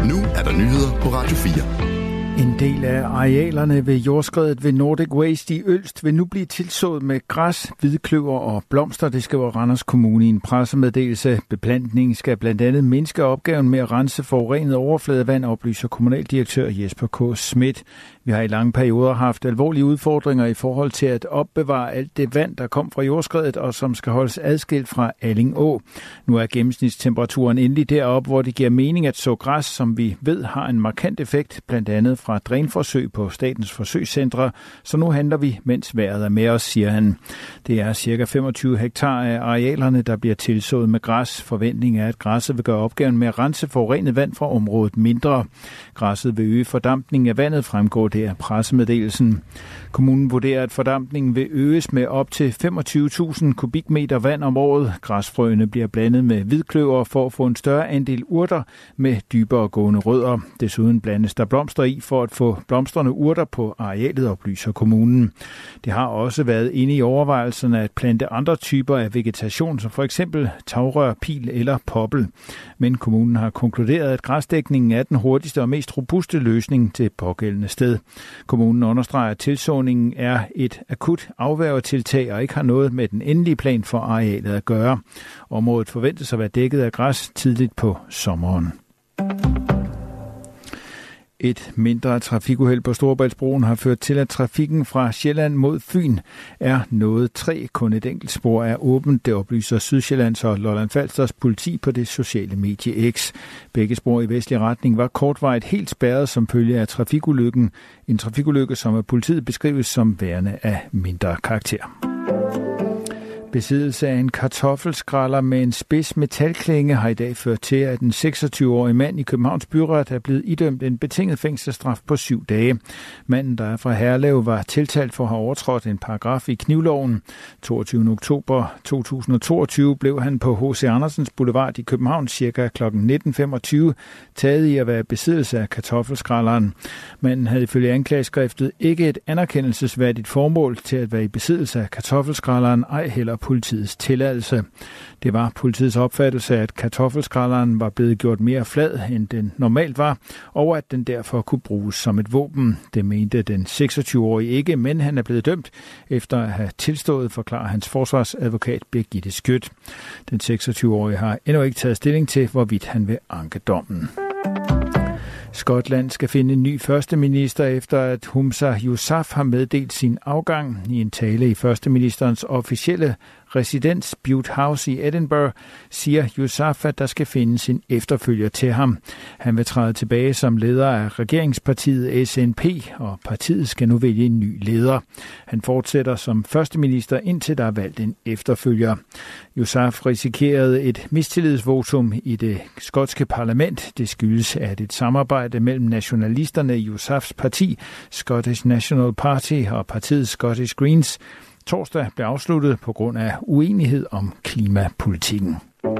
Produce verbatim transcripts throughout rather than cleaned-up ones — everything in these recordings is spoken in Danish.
Nu er der nyheder på Radio fire. En del af arealerne ved jordskredet ved Nordic Waste i Ølst vil nu blive tilsået med græs, hvidkløver og blomster, det skriver Randers Kommune i en pressemeddelelse. Beplantningen skal blandt andet mindske opgaven med at rense forurenet overfladevand, oplyser kommunaldirektør Jesper K. Schmidt. Vi har i lange perioder haft alvorlige udfordringer i forhold til at opbevare alt det vand, der kom fra jordskredet og som skal holdes adskilt fra Alling Å. Nu er gennemsnitstemperaturen endelig deroppe, hvor det giver mening at så græs, som vi ved har en markant effekt, blandt andet fra drænforsøg på Statens Forsøgscentre, så nu handler vi, mens vejret er med os, siger han. Det er cirka femogtyve hektar af arealerne, der bliver tilsået med græs. Forventningen er, at græsset vil gøre opgaven med at rense forurenet vand fra området mindre. Græsset vil øge fordampningen af vandet, fremgår det af pressemeddelelsen. Kommunen vurderer, at fordampningen vil øges med op til femogtyve tusind kubikmeter vand om året. Græsfrøene bliver blandet med hvidkløver for at få en større andel urter med dybere gående rødder. Desuden blandes der blomster i for at få blomstrende urter på arealet, oplyser kommunen. Det har også været inde i overvejelserne at plante andre typer af vegetation, som for eksempel tagrør, pil eller poppel. Men kommunen har konkluderet, at græsdækningen er den hurtigste og mest robuste løsning til pågældende sted. Kommunen understreger, at tilsåningen er et akut afværgetiltag og ikke har noget med den endelige plan for arealet at gøre. Området forventes at være dækket af græs tidligt på sommeren. Et mindre trafikuheld på Storebæltsbroen har ført til, at trafikken fra Sjælland mod Fyn er nået tre. Kun et enkelt spor er åbent, det oplyser Sydsjællands og Lolland-Falsters politi på det sociale medie X. Begge spor i vestlig retning var kortvarigt helt spærret som følge af trafikulykken. En trafikulykke, som af politiet beskrives som værende af mindre karakter. Besiddelse af en kartoffelskræller med en spids metalklinge har i dag ført til, at en seksogtyve-årig mand i Københavns Byret er blevet idømt en betinget fængselsstraf på syv dage. Manden, der er fra Herlev, var tiltalt for at have overtrådt en paragraf i knivloven. toogtyvende oktober to tusind og toogtyve blev han på H C Andersens Boulevard i København ca. klokken nitten femogtyve taget i at være i besiddelse af kartoffelskrælleren. Manden havde ifølge anklageskriftet ikke et anerkendelsesværdigt formål til at være i besiddelse af kartoffelskrælleren, ej heller politiets tilladelse. Det var politiets opfattelse, at kartoffelskrælleren var blevet gjort mere flad, end den normalt var, og at den derfor kunne bruges som et våben. Det mente den seksogtyve-årige ikke, men han er blevet dømt efter at have tilstået, forklarer hans forsvarsadvokat Birgitte Skjødt. Den seksogtyve-årige har endnu ikke taget stilling til, hvorvidt han vil anke dommen. Skotland skal finde en ny førsteminister efter, at Humza Yousaf har meddelt sin afgang. I en tale i førsteministerens officielle residens Bute House i Edinburgh siger Yousaf, at der skal findes en efterfølger til ham. Han vil træde tilbage som leder af regeringspartiet S N P, og partiet skal nu vælge en ny leder. Han fortsætter som førsteminister, indtil der er valgt en efterfølger. Yousaf risikerede et mistillidsvotum i det skotske parlament. Det skyldes, at et samarbejde mellem nationalisterne i Yousafs parti, Scottish National Party, og partiet Scottish Greens torsdag blev afsluttet på grund af uenighed om klimapolitikken.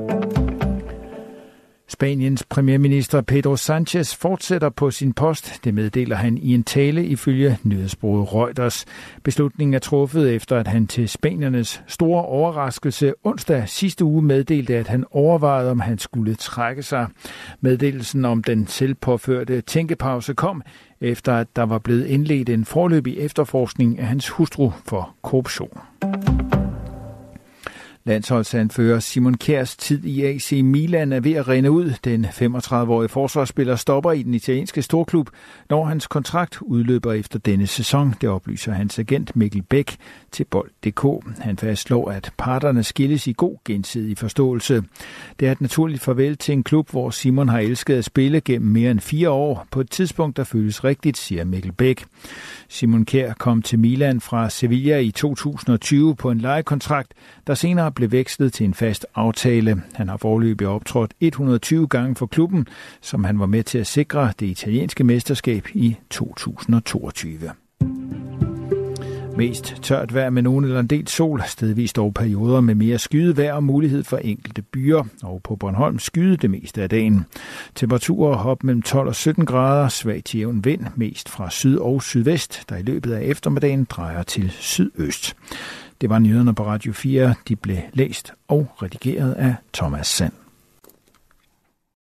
Spaniens premierminister Pedro Sánchez fortsætter på sin post. Det meddeler han i en tale ifølge nyhedsbureauet Reuters. Beslutningen er truffet efter, at han til spaniernes store overraskelse onsdag sidste uge meddelte, at han overvejede, om han skulle trække sig. Meddelelsen om den selvpåførte tænkepause kom, efter at der var blevet indledt en foreløbig efterforskning af hans hustru for korruption. Landsholdsanfører Simon Kjærs tid i A C Milan er ved at rinde ud. Den femogtredive-årige forsvarsspiller stopper i den italienske storklub, når hans kontrakt udløber efter denne sæson. Det oplyser hans agent Mikkel Bæk til bold punktum d k. Han fastslår, at parterne skilles i god gensidig forståelse. Det er et naturligt farvel til en klub, hvor Simon har elsket at spille gennem mere end fire år, på et tidspunkt, der føles rigtigt, siger Mikkel Bæk. Simon Kjær kom til Milan fra Sevilla i to tusind og tyve på en lejekontrakt, der senere blev vekslet til en fast aftale. Han har foreløbig optrådt et hundrede og tyve gange for klubben, som han var med til at sikre det italienske mesterskab i to tusind og toogtyve. Mest tørt vejr med nogen eller en del sol, stedvist dog perioder med mere skyet vejr og mulighed for enkelte byer, og på Bornholm skyde det meste af dagen. Temperaturer op mellem tolv og sytten grader, svag til jævn vind, mest fra syd og sydvest, der i løbet af eftermiddagen drejer til sydøst. Det var nyhederne på Radio fire. De blev læst og redigeret af Thomas Sand.